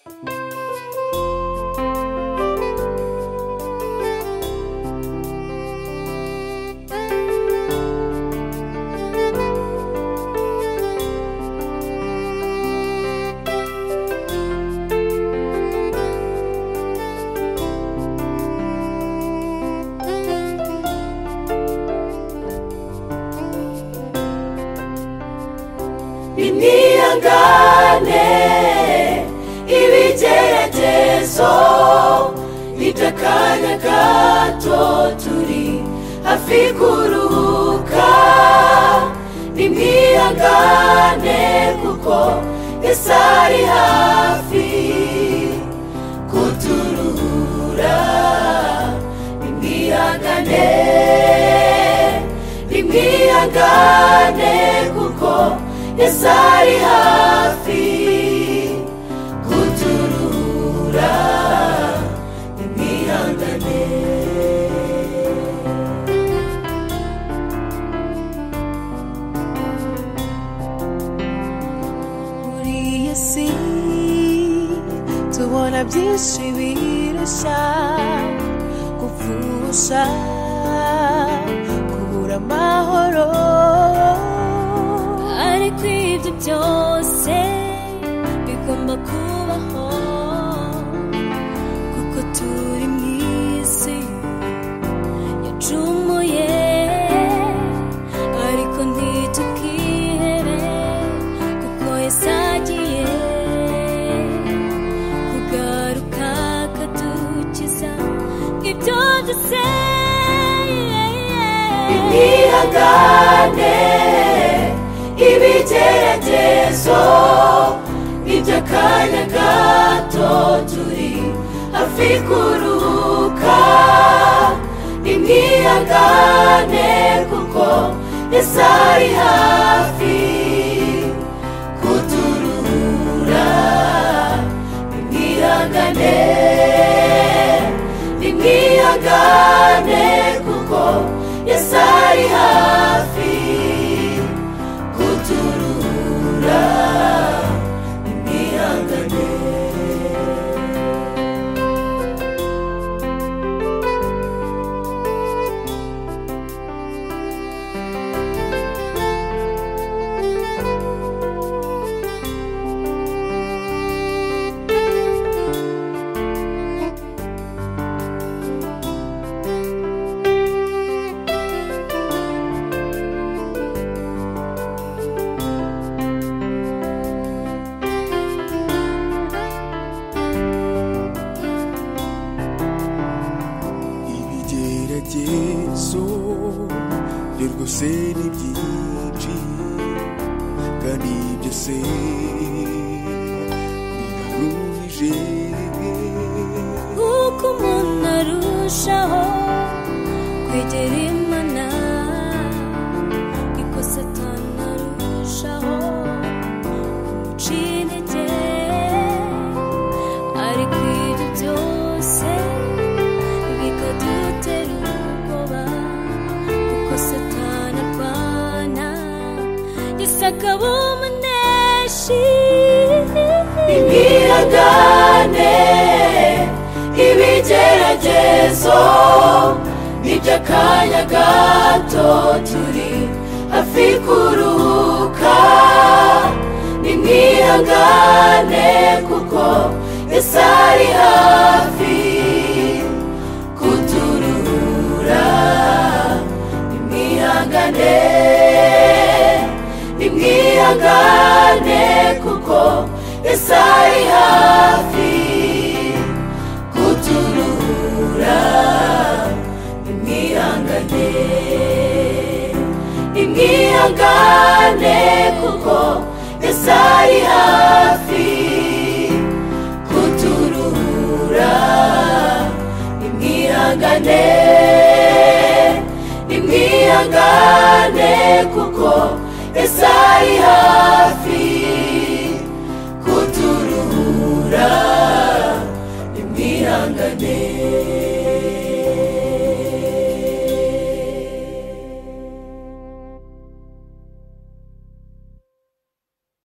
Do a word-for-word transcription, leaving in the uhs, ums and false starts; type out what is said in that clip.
Nimwihangane ibigeragezo bitakanya gato turi hafi kuruhuka. Nimwihangane kuko Yesu ari hafi kuturuhura. Nimwihangane nimwihangane kuko Yesu ari hafi kuturuhura. Nimwihangane. Muri iyi si tubona byinshi birusha gupfusha kubura amahoro, ariko ibyo byose bigomba kubaho kuko turi mu isi yacumuye, ariko ntitukihebe kuko Yesu agiye kugaruka akadukiza ibyo byose. Nimwihangane ibigeragezo bitakanya gato turi hafi kuruhuka. Nimwihangane kuko Yesu ari hafi kuturuhura. Nimwihangane nimwihangane kuko Yesu ari hafi kuturuhura. Nimwihangane. Ibigeragezo rwose ni byinshi kandi byose biraruhije, kuko umuntu arushaho kwegera Imana niko Satani arushaho kumuca intege, ariko ibyo byose bikadutera ubwoba kuko Satani arwana Yesu akaba umuneshi. Nimwihangane ibigeragezo bitakanya gato turi hafi kuruhuka. Nimwihangane kuko Yesu ari hafi kuturuhura. Nimwihangane nimwihangane kuko Yesu ari hafi kuturuhura. Nimwihangane nimwihangane kuko